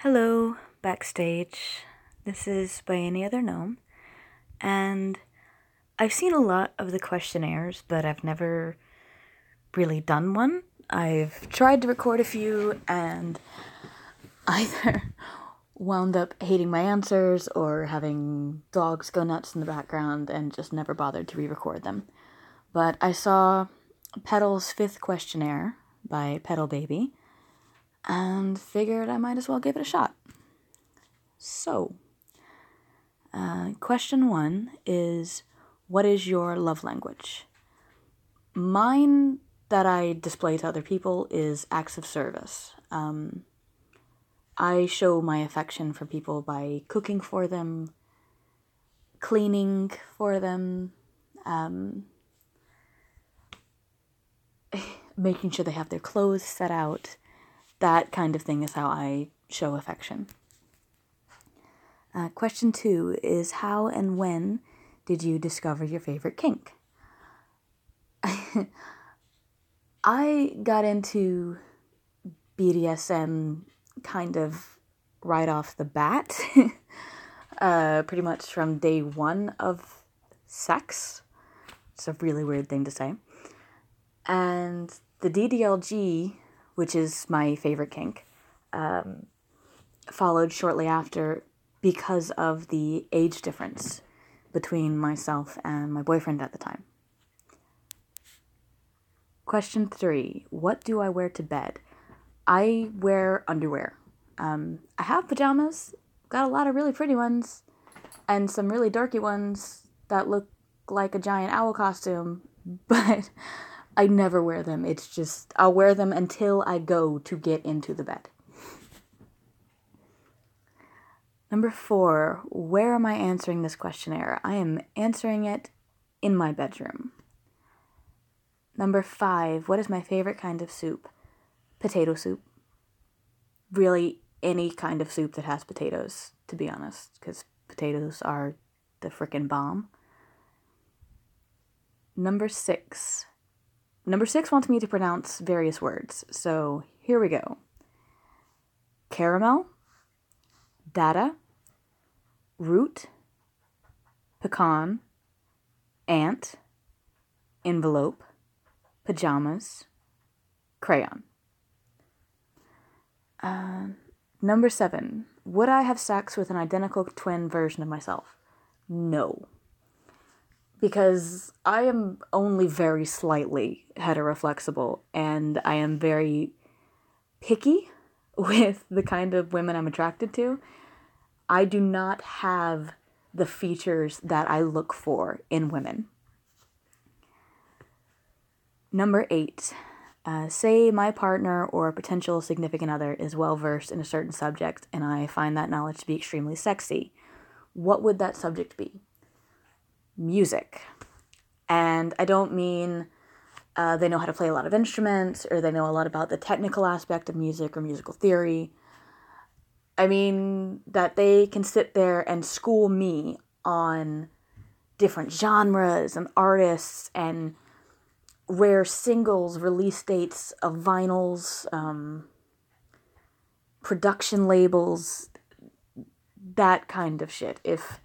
Hello, backstage. This is By Any Other Gnome, and I've seen a lot of the questionnaires, but I've never really done one. I've tried to record a few, and either wound up hating my answers or having dogs go nuts in the background and just never bothered to re-record them. But I saw Petal's 5th questionnaire by Petal Baby, and figured I might as well give it a shot. So, question 1 is, what is your love language? Mine that I display to other people is acts of service. I show my affection for people by cooking for them, cleaning for them, making sure they have their clothes set out. That kind of thing is how I show affection. Question 2 is, how and when did you discover your favorite kink? I got into BDSM kind of right off the bat, pretty much from day one of sex. It's a really weird thing to say. And the DDLG, which is my favorite kink, followed shortly after because of the age difference between myself and my boyfriend at the time. Question 3, what do I wear to bed? I wear underwear. I have pajamas, got a lot of really pretty ones, and some really dorky ones that look like a giant owl costume, but I never wear them. It's just, I'll wear them until I go to get into the bed. Number 4, where am I answering this questionnaire? I am answering it in my bedroom. Number 5, what is my favorite kind of soup? Potato soup. Really, any kind of soup that has potatoes, to be honest, because potatoes are the frickin' bomb. Number 6. Number 6 wants me to pronounce various words, so here we go. Caramel, data, root, pecan, ant, envelope, pajamas, crayon. Number 7. Would I have sex with an identical twin version of myself? No. Because I am only very slightly heteroflexible, and I am very picky with the kind of women I'm attracted to. I do not have the features that I look for in women. Number 8. Say my partner or potential significant other is well-versed in a certain subject, and I find that knowledge to be extremely sexy. What would that subject be? Music. And I don't mean they know how to play a lot of instruments, or they know a lot about the technical aspect of music or musical theory. I mean that they can sit there and school me on different genres and artists and rare singles, release dates of vinyls, production labels, that kind of shit. If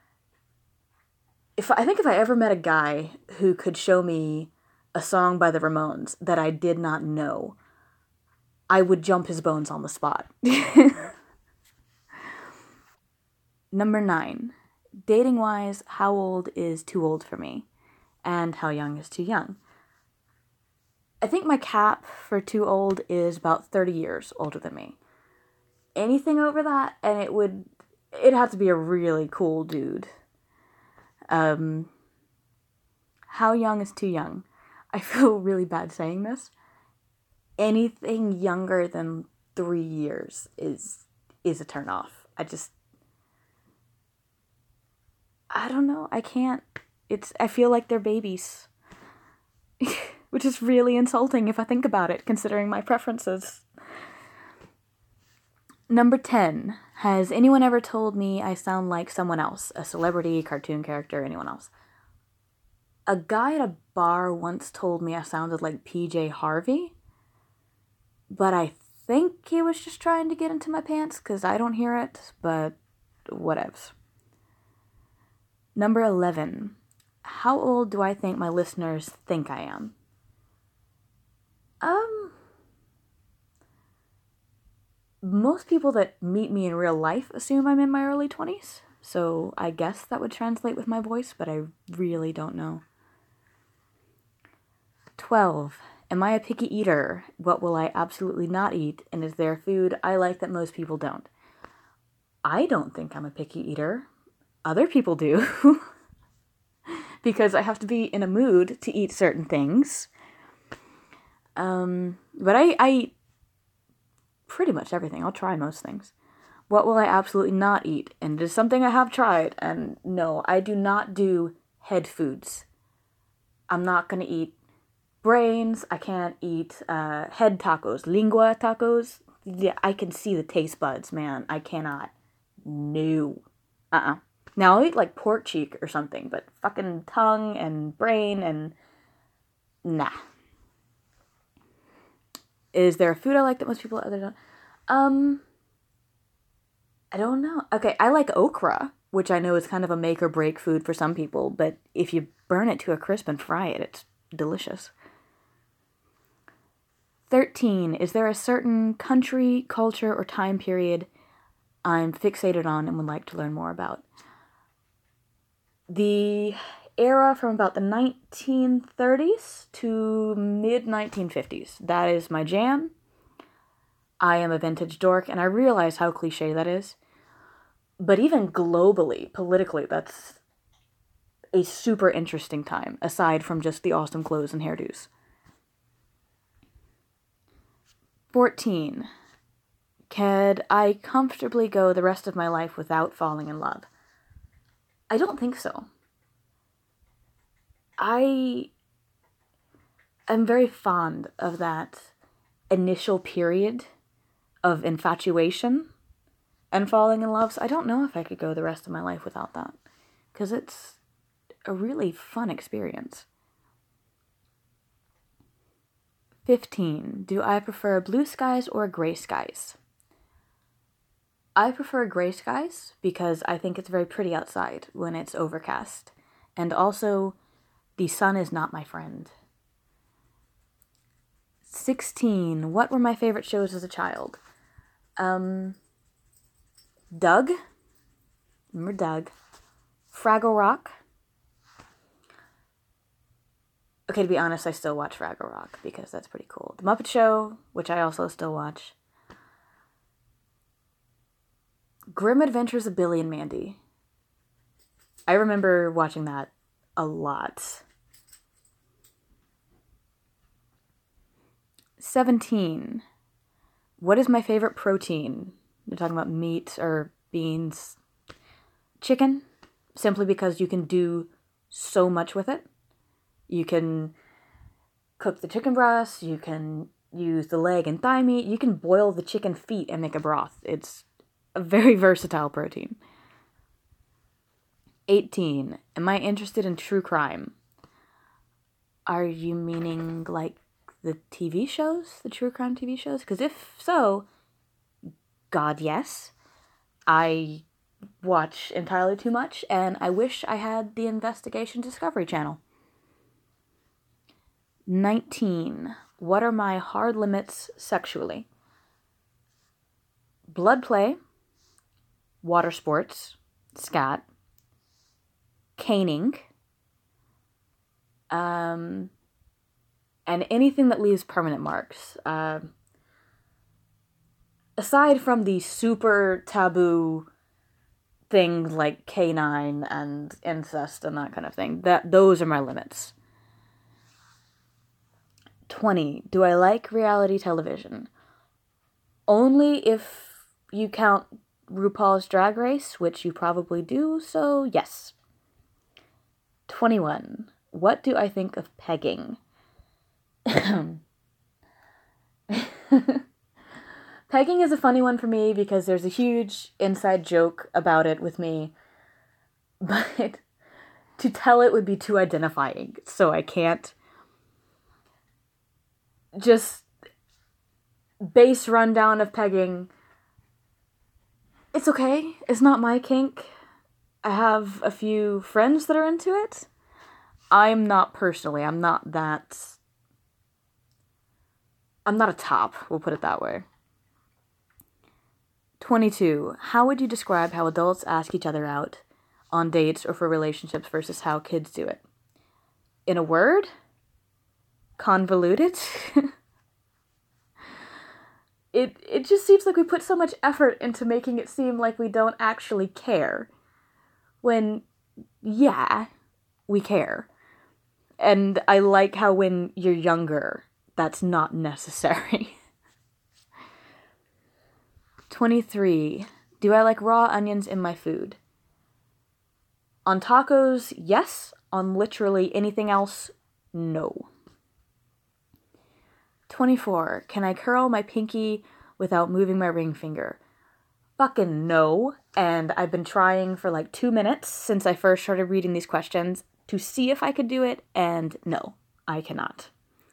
I ever met a guy who could show me a song by the Ramones that I did not know, I would jump his bones on the spot. Number 9. Dating-wise, how old is too old for me? And how young is too young? I think my cap for too old is about 30 years older than me. Anything over that, and it'd have to be a really cool dude. How young is too young? I feel really bad saying this. Anything younger than 3 years is a turn off. I don't know. I can't. I feel like they're babies. Which is really insulting if I think about it, considering my preferences. Number 10. Has anyone ever told me I sound like someone else? A celebrity, cartoon character, anyone else? A guy at a bar once told me I sounded like PJ Harvey, but I think he was just trying to get into my pants because I don't hear it, but whatevs. Number 11. How old do I think my listeners think I am? Most people that meet me in real life assume I'm in my early 20s, so I guess that would translate with my voice, but I really don't know. 12. Am I a picky eater? What will I absolutely not eat? And is there food I like that most people don't? I don't think I'm a picky eater. Other people do. Because I have to be in a mood to eat certain things. But I eat pretty much everything. I'll try most things. What will I absolutely not eat? And it is something I have tried. And no, I do not do head foods. I'm not going to eat brains. I can't eat head tacos. Lingua tacos. Yeah, I can see the taste buds, man. I cannot. No. Now, I'll eat like pork cheek or something, but fucking tongue and brain and... Nah. Is there a food I like that most people other don't? I don't know. Okay, I like okra, which I know is kind of a make or break food for some people, but if you burn it to a crisp and fry it, it's delicious. 13. Is there a certain country, culture, or time period I'm fixated on and would like to learn more about? The era from about the 1930s to mid-1950s. That is my jam. I am a vintage dork, and I realize how cliche that is. But even globally, politically, that's a super interesting time, aside from just the awesome clothes and hairdos. 14. Could I comfortably go the rest of my life without falling in love? I don't think so. I am very fond of that initial period of infatuation and falling in love, so I don't know if I could go the rest of my life without that, because it's a really fun experience. 15. Do I prefer blue skies or gray skies? I prefer gray skies because I think it's very pretty outside when it's overcast. And also, the sun is not my friend. 16. What were my favorite shows as a child? Doug. Remember Doug? Fraggle Rock. Okay, to be honest, I still watch Fraggle Rock because that's pretty cool. The Muppet Show, which I also still watch. Grim Adventures of Billy and Mandy. I remember watching that a lot. 17. What is my favorite protein? You're talking about meat or beans. Chicken, simply because you can do so much with it. You can cook the chicken breast, you can use the leg and thigh meat, you can boil the chicken feet and make a broth. It's a very versatile protein. 18. Am I interested in true crime? Are you meaning like the TV shows? The true crime TV shows? Because if so, God, yes. I watch entirely too much, and I wish I had the Investigation Discovery Channel. 19. What are my hard limits sexually? Blood play, water sports, scat, caning, and anything that leaves permanent marks. Aside from the super taboo things like canine and incest and that kind of thing, those are my limits. 20. Do I like reality television? Only if you count RuPaul's Drag Race, which you probably do, so yes. 21. What do I think of pegging? Pegging is a funny one for me because there's a huge inside joke about it with me, but to tell it would be too identifying, so I can't. Just base rundown of pegging. It's okay. It's not my kink. I have a few friends that are into it. I'm not personally. I'm not a top, we'll put it that way. 22. How would you describe how adults ask each other out on dates or for relationships versus how kids do it? In a word? Convoluted? It just seems like we put so much effort into making it seem like we don't actually care. When, yeah, we care. And I like how when you're younger, that's not necessary. 23. Do I like raw onions in my food? On tacos, yes. On literally anything else, no. 24. Can I curl my pinky without moving my ring finger? Fucking no. And I've been trying for like 2 minutes since I first started reading these questions to see if I could do it, and no, I cannot.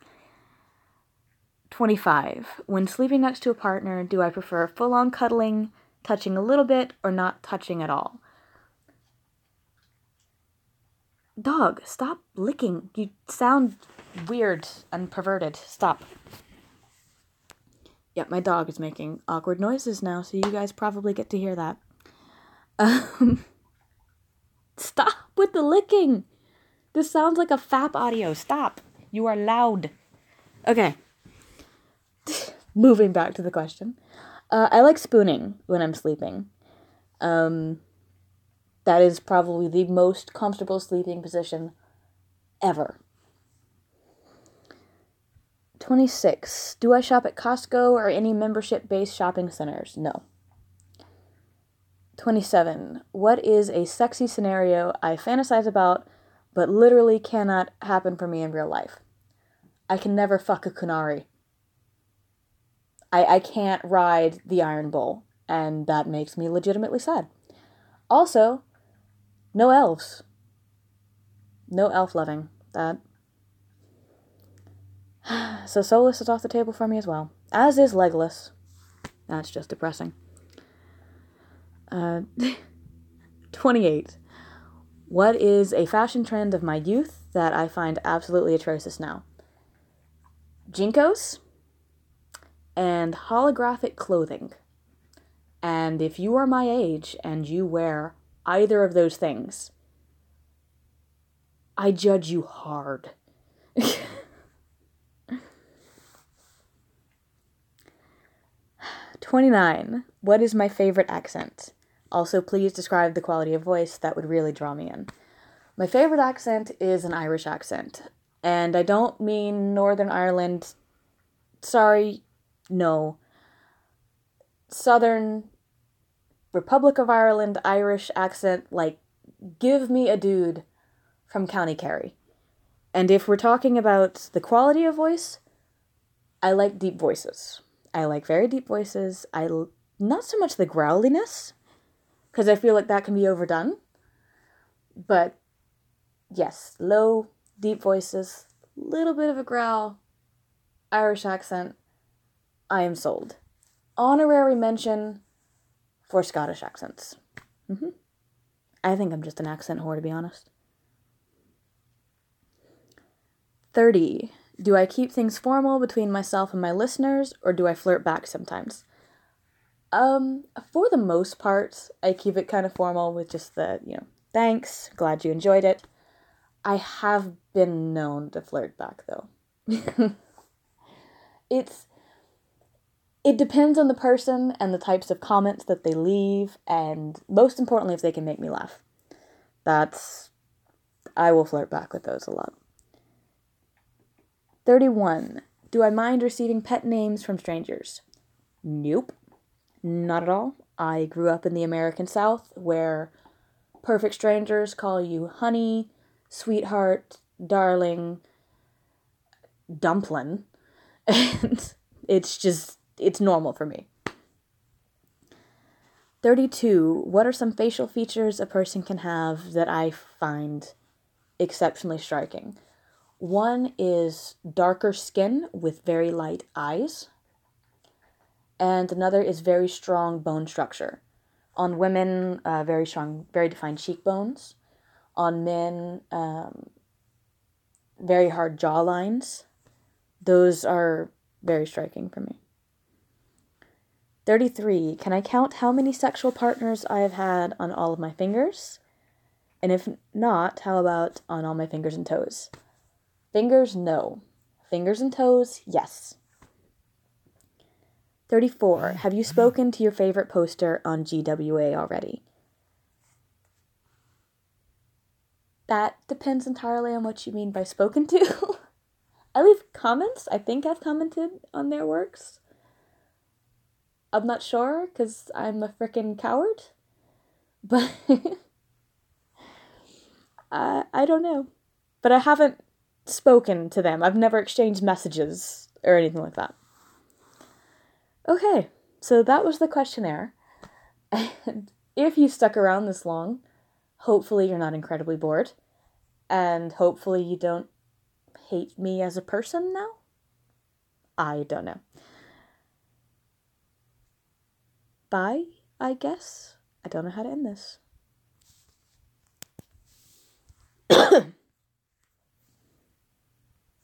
25. When sleeping next to a partner, do I prefer full-on cuddling, touching a little bit, or not touching at all? Dog, stop licking. You sound weird and perverted. Stop. Yep, my dog is making awkward noises now, so you guys probably get to hear that. Stop with the licking. This sounds like a FAP audio. Stop. You are loud. Okay. Moving back to the question. I like spooning when I'm sleeping. That is probably the most comfortable sleeping position ever. 26. Do I shop at Costco or any membership-based shopping centers? No. 27. What is a sexy scenario I fantasize about but literally cannot happen for me in real life? I can never fuck a Kunari. I can't ride the Iron Bull, and that makes me legitimately sad. Also, no elves. No elf loving. That. So Solus is off the table for me as well. As is Legolas. That's just depressing. 28. What is a fashion trend of my youth that I find absolutely atrocious now? Jinkos and holographic clothing. And if you are my age and you wear either of those things, I judge you hard. 29. What is my favorite accent? Also, please describe the quality of voice. That would really draw me in. My favorite accent is an Irish accent. And I don't mean Northern Ireland. Sorry, no. Southern Republic of Ireland Irish accent, like, give me a dude from County Kerry. And if we're talking about the quality of voice, I like deep voices. I like very deep voices. Not so much the growliness, because I feel like that can be overdone. But yes, low, deep voices, little bit of a growl, Irish accent. I am sold. Honorary mention for Scottish accents. I think I'm just an accent whore, to be honest. 30. Do I keep things formal between myself and my listeners, or do I flirt back sometimes? For the most part, I keep it kind of formal with just the, thanks, glad you enjoyed it. I have been known to flirt back, though. It depends on the person and the types of comments that they leave, and most importantly, if they can make me laugh. I will flirt back with those a lot. 31. Do I mind receiving pet names from strangers? Nope. Not at all. I grew up in the American South, where perfect strangers call you honey, sweetheart, darling, dumpling, and it's normal for me. 32. What are some facial features a person can have that I find exceptionally striking? One is darker skin with very light eyes. and another is very strong bone structure. On women, very strong, very defined cheekbones. On men, very hard jaw lines. Those are very striking for me. 33. Can I count how many sexual partners I have had on all of my fingers? And if not, how about on all my fingers and toes? Fingers, no. Fingers and toes, yes. 34. Have you spoken to your favorite poster on GWA already? That depends entirely on what you mean by spoken to. I leave comments. I think I've commented on their works. I'm not sure, because I'm a frickin' coward. But I don't know. But I haven't spoken to them. I've never exchanged messages or anything like that. Okay, so that was the questionnaire. And if you stuck around this long, hopefully you're not incredibly bored. And hopefully you don't hate me as a person now? I don't know. Bye, I guess. I don't know how to end this.